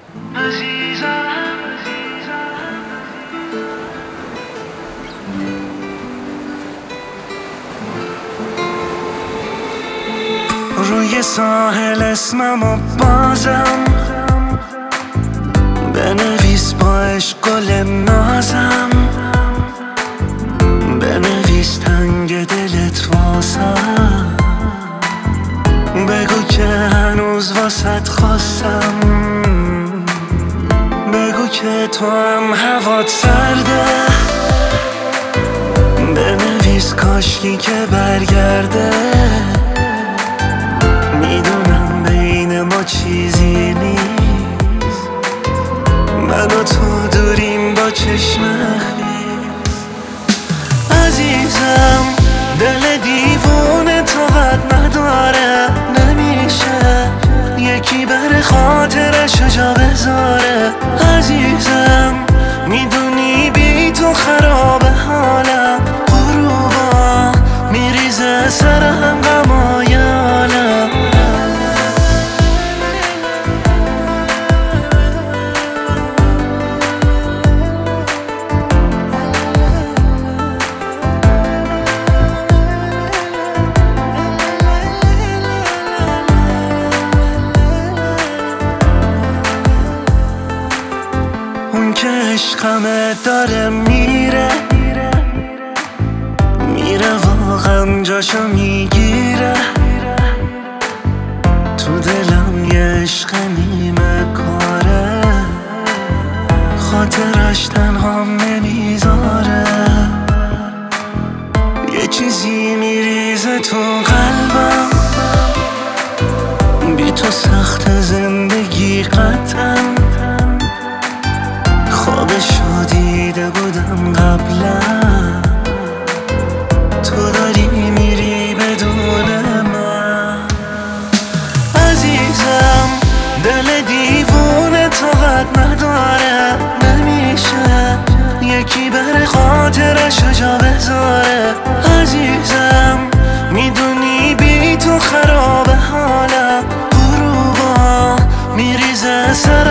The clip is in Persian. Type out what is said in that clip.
روی ساحل اسممو بازم بنویس با عشق گل نازم، بنویس تنگ دلت واسم، بگو که هنوز واسط خواستم، بگو که تو هم هوات سرده، بنویس کاشکی که برگرده، میدونم بین ما چیزی نیست، من و تو دوریم با چشم خیس. عزیزم دل دیوونه طاقت نداره، نمیشه یکی بر خاطرشو جا بذاره. عزیزم میدونی بی تو خرابه حالم، غروبا میریزه سرم غمای عالم. اون که عشقمه داره میره، میره واقعا جاشو میگیره، تو دلم یه عشق نیمه کاره، خاطرش تنهام نمیذاره، یه چیزی میریزه تو قلبم، بی تو سخت زندگی قطعا، خوابشو دیده بودم قبلا، تو داری میری بدون من. عزیزم دل دیوونه طاقت نداره، نمیشه یکی بر خاطرشو جا بذاره. عزیزم میدونی بی تو خرابه حالم، غروبا میریزه سرم